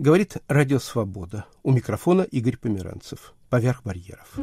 Говорит Радио Свобода. У микрофона Игорь Померанцев. Поверх барьеров.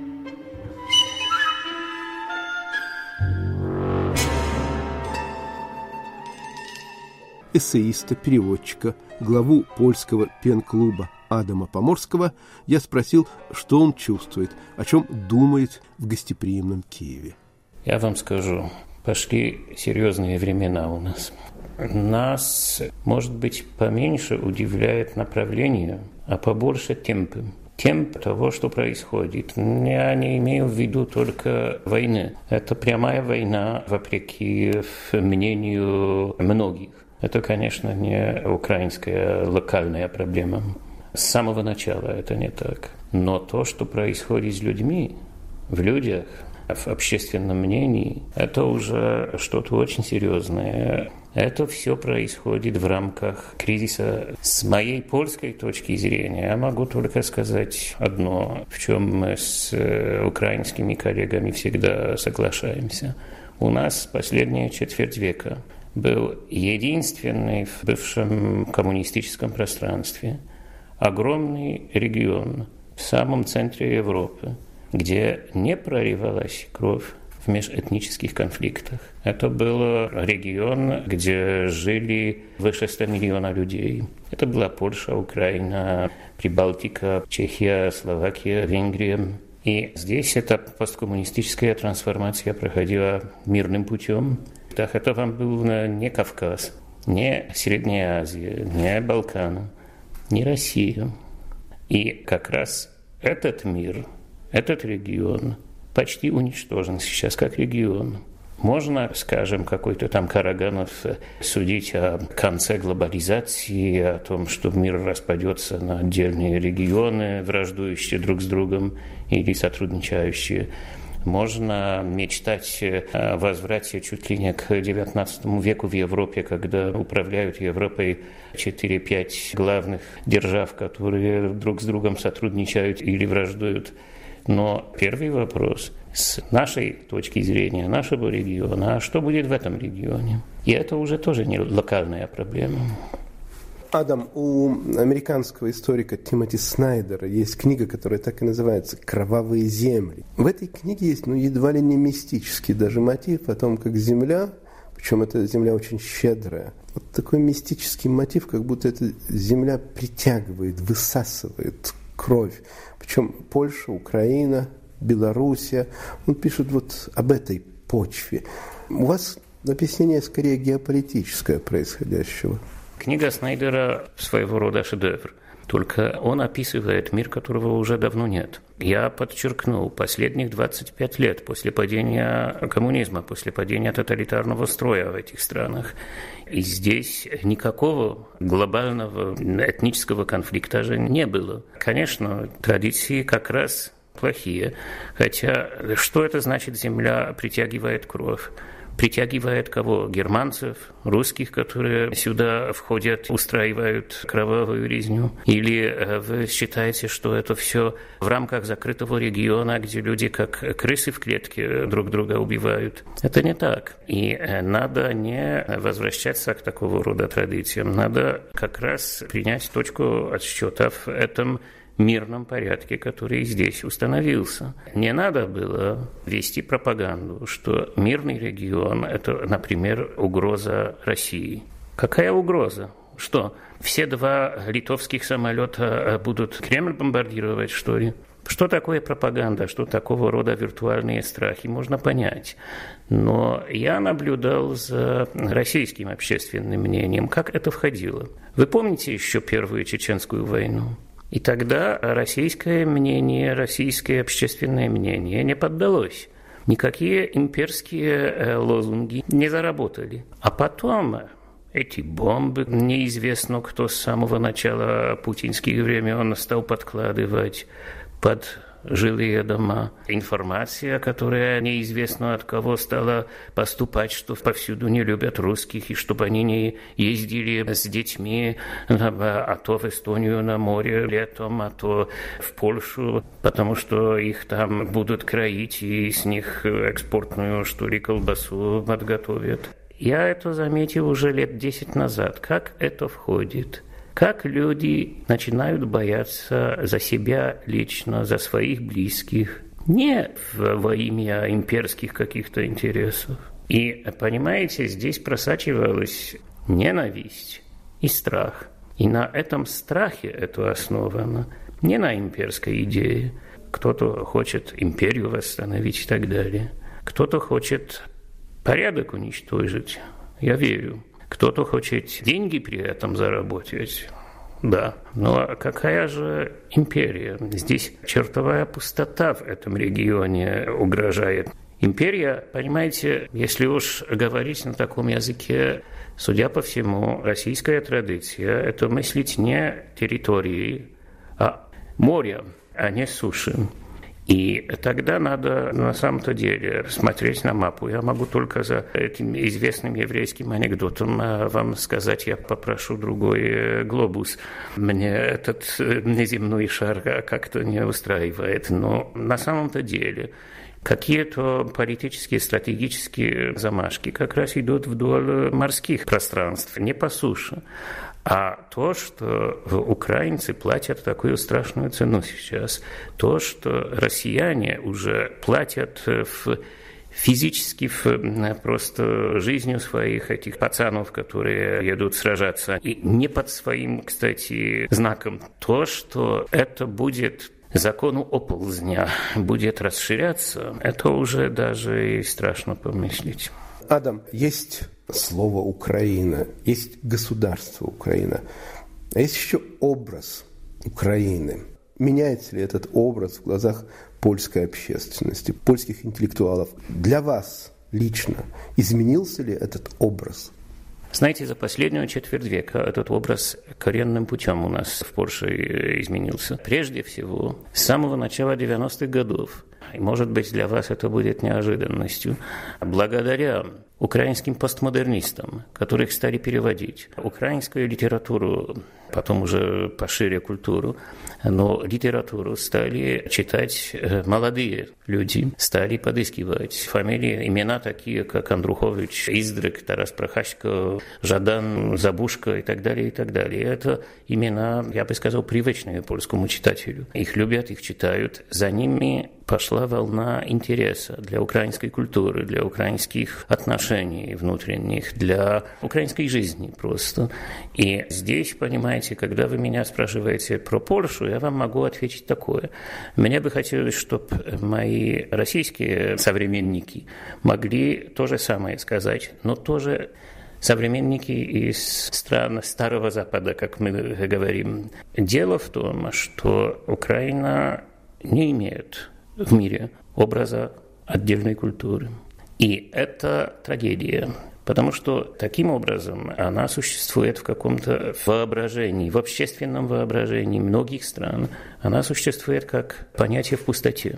Эссеиста, переводчика, главу польского пен-клуба Адама Поморского я спросил, что он чувствует, о чем думает в гостеприимном Киеве. Я вам скажу, пошли серьезные времена у нас. Нас, может быть, поменьше удивляет направление, а побольше темпы. Темп того, что происходит. Я не имею в виду только войны. Это прямая война, вопреки мнению многих. Это, конечно, не украинская локальная проблема. С самого начала это не так. Но то, что происходит с людьми, в людях, в общественном мнении, это уже что-то очень серьезное. Это все происходит в рамках кризиса. С моей польской точки зрения я могу только сказать одно, в чем мы с украинскими коллегами всегда соглашаемся. У нас последние четверть века был единственный в бывшем коммунистическом пространстве огромный регион в самом центре Европы, где не проливалась кровь в межэтнических конфликтах. Это был регион, где жили выше 100 миллионов людей. Это была Польша, Украина, Прибалтика, Чехия, Словакия, Венгрия. И здесь эта посткоммунистическая трансформация проходила мирным путем. Так это вам был не Кавказ, не Средняя Азия, не Балканы, не Россия. И как раз этот мир, этот регион почти уничтожен сейчас как регион. Можно, скажем, какой-то там Караганов судить о конце глобализации, о том, что мир распадется на отдельные регионы, враждующие друг с другом или сотрудничающие. Можно мечтать о возврате чуть ли не к XIX веку в Европе, когда управляют Европой 4-5 главных держав, которые друг с другом сотрудничают или враждуют. Но первый вопрос с нашей точки зрения, нашего региона, а что будет в этом регионе? И это уже тоже не локальная проблема. Адам, у американского историка Тимоти Снайдера есть книга, которая так и называется «Кровавые земли». В этой книге есть, едва ли не мистический даже мотив о том, как земля, причем эта земля очень щедрая, вот такой мистический мотив, как будто эта земля притягивает, высасывает кровь. Причем Польша, Украина, Белоруссия. Он пишет вот об этой почве. У вас объяснение скорее геополитическое происходящего. Книга Снайдера своего рода шедевр. Только он описывает мир, которого уже давно нет. Я подчеркнул, последних 25 лет после падения коммунизма, после падения тоталитарного строя в этих странах. И здесь никакого глобального этнического конфликта же не было. Конечно, традиции как раз плохие. Хотя, что это значит, земля притягивает кровь? Притягивает кого? Германцев, русских, которые сюда входят, устраивают кровавую резню? Или вы считаете, что это все в рамках закрытого региона, где люди как крысы в клетке друг друга убивают? Это не так. И надо не возвращаться к такого рода традициям. Надо как раз принять точку отсчета в этом мирном порядке, который здесь установился. Не надо было вести пропаганду, что мирный регион – это, например, угроза России. Какая угроза? Что, все 2 литовских самолета будут Кремль бомбардировать, что ли? Что такое пропаганда, что такого рода виртуальные страхи, можно понять. Но я наблюдал за российским общественным мнением, как это входило. Вы помните еще Первую Чеченскую войну? И тогда российское мнение, российское общественное мнение не поддалось. Никакие имперские лозунги не заработали. А потом эти бомбы, неизвестно кто с самого начала путинских времен стал подкладывать под жилые дома. Информация, которая неизвестно от кого стала поступать, что повсюду не любят русских, и чтобы они не ездили с детьми, а то в Эстонию на море летом, а то в Польшу, потому что их там будут кроить, и с них экспортную, что ли, колбасу подготовят. Я это заметил уже лет 10 назад. Как это входит как люди начинают бояться за себя лично, за своих близких, не во имя имперских каких-то интересов. И, понимаете, здесь просачивалась ненависть и страх. И на этом страхе это основано, не на имперской идее. Кто-то хочет империю восстановить и так далее. Кто-то хочет порядок уничтожить, я верю. Кто-то хочет деньги при этом заработать, да. Но какая же империя? Здесь чертовая пустота в этом регионе угрожает. Империя, понимаете, если уж говорить на таком языке, судя по всему, российская традиция – это мыслить не территорией, а морем, а не суши. И тогда надо на самом-то деле смотреть на мапу. Я могу только за этим известным еврейским анекдотом вам сказать, я попрошу другой глобус. Мне этот неземной шар как-то не устраивает. Но на самом-то деле какие-то политические, стратегические замашки как раз идут вдоль морских пространств, не по суше. А то, что украинцы платят такую страшную цену сейчас, то, что россияне уже платят физически просто жизнью своих этих пацанов, которые едут сражаться, и не под своим, кстати, знаком, то, что это будет закону оползня, будет расширяться, это уже даже и страшно помыслить. Адам, есть слово «Украина», есть государство Украина, а есть еще образ Украины. Меняется ли этот образ в глазах польской общественности, польских интеллектуалов? Для вас лично изменился ли этот образ? Знаете, за последнюю четверть века этот образ коренным путем у нас в Польше изменился. Прежде всего, с самого начала 90-х годов, и, может быть, для вас это будет неожиданностью, благодаря украинским постмодернистам, которых стали переводить, украинскую литературу, потом уже пошире культуру, но литературу стали читать молодые люди, стали подыскивать фамилии, имена такие, как Андрухович, Издрик, Тарас Прохасько, Жадан, Забушка и так далее, и так далее. Это имена, я бы сказал, привычные польскому читателю. Их любят, их читают. За ними пошла волна интереса для украинской культуры, для украинских отношений внутренних, для украинской жизни просто. И здесь, понимаете, когда вы меня спрашиваете про Польшу, я вам могу ответить такое. Мне бы хотелось, чтобы мои российские современники могли то же самое сказать, но тоже современники из стран Старого Запада, как мы говорим. Дело в том, что Украина не имеет в мире образа отдельной культуры. И это трагедия, потому что таким образом она существует в каком-то воображении, в общественном воображении многих стран. Она существует как понятие в пустоте.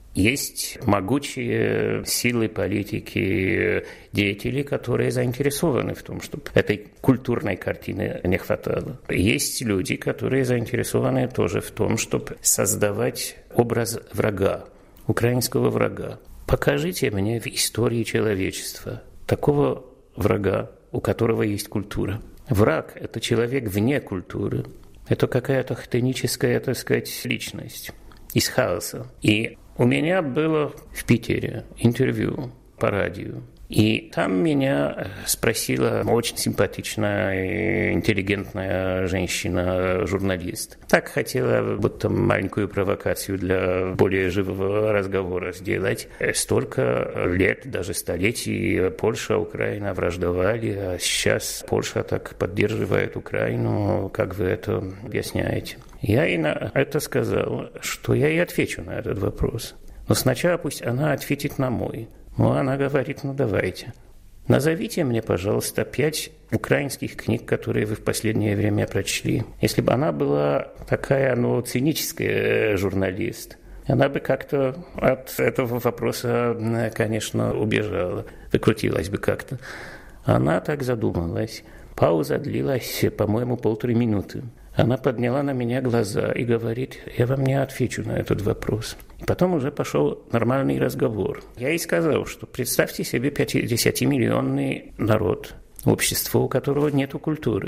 Есть могучие силы политики, деятели, которые заинтересованы в том, чтобы этой культурной картины не хватало. Есть люди, которые заинтересованы тоже в том, чтобы создавать образ врага, украинского врага. Покажите мне в истории человечества такого врага, у которого есть культура. Враг – это человек вне культуры. Это какая-то хтоническая, так сказать, личность из хаоса. И у меня было в Питере интервью по радио. И там меня спросила очень симпатичная, интеллигентная женщина, журналист. Так хотела будто маленькую провокацию для более живого разговора сделать. Столько лет, даже столетий Польша, Украина враждовали, а сейчас Польша так поддерживает Украину. Как вы это объясняете? Я ей на это сказал, что я ей отвечу на этот вопрос. Но сначала пусть она ответит на мой. Ну, она говорит, ну, давайте. Назовите мне, пожалуйста, 5 украинских книг, которые вы в последнее время прочли. Если бы она была такая, ну, циническая журналист, она бы как-то от этого вопроса, конечно, убежала, выкрутилась бы как-то. Она так задумалась. Пауза длилась, по-моему, 1,5 минуты. Она подняла на меня глаза и говорит, я вам не отвечу на этот вопрос. И потом уже пошел нормальный разговор. Я ей сказал, что представьте себе 50-миллионный народ, общество, у которого нет культуры.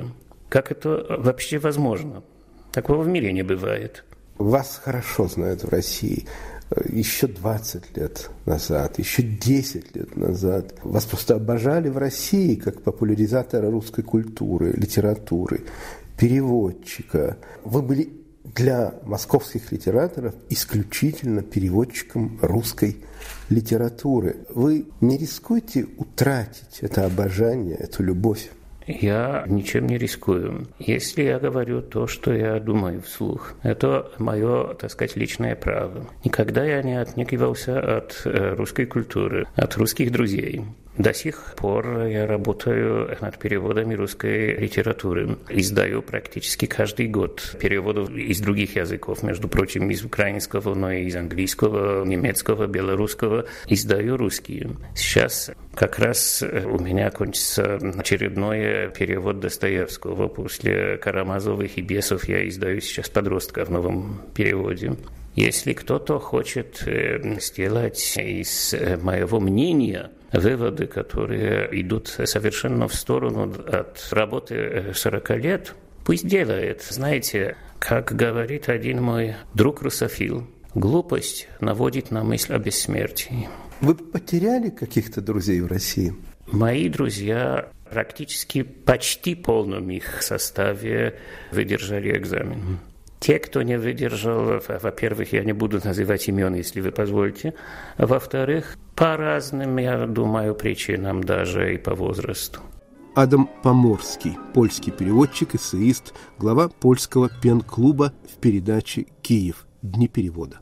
Как это вообще возможно? Такого в мире не бывает. Вас хорошо знают в России. Еще 20 лет назад, еще 10 лет назад вас просто обожали в России как популяризатора русской культуры, литературы, переводчика. Вы были для московских литераторов исключительно переводчиком русской литературы. Вы не рискуете утратить это обожание, эту любовь? Я ничем не рискую. Если я говорю то, что я думаю вслух, это мое, так сказать, личное право. Никогда я не отнекивался от русской культуры, от русских друзей. До сих пор я работаю над переводами русской литературы. Издаю практически каждый год переводов из других языков, между прочим, из украинского, но и из английского, немецкого, белорусского. Издаю русские. Сейчас как раз у меня кончится очередной перевод Достоевского. После Карамазовых и Бесов я издаю сейчас «Подростка» в новом переводе. Если кто-то хочет сделать из моего мнения выводы, которые идут совершенно в сторону от работы 40 лет, пусть делает. Знаете, как говорит один мой друг-русофил, глупость наводит на мысль о бессмертии. Вы потеряли каких-то друзей в России? Мои друзья практически почти в полном их составе выдержали экзамен. Те, кто не выдержал, во-первых, я не буду называть имен, если вы позволите. Во-вторых, по разным, я думаю, причинам, даже и по возрасту. Адам Поморский, польский переводчик, эссеист, глава польского пен-клуба в передаче «Киев. Дни перевода».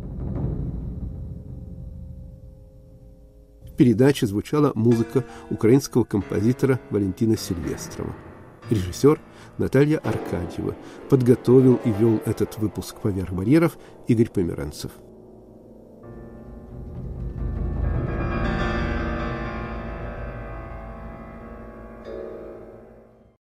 В передаче звучала музыка украинского композитора Валентина Сильвестрова. Режиссер Наталья Аркадьева. Подготовил и вел этот выпуск «Поверх барьеров» Игорь Померанцев.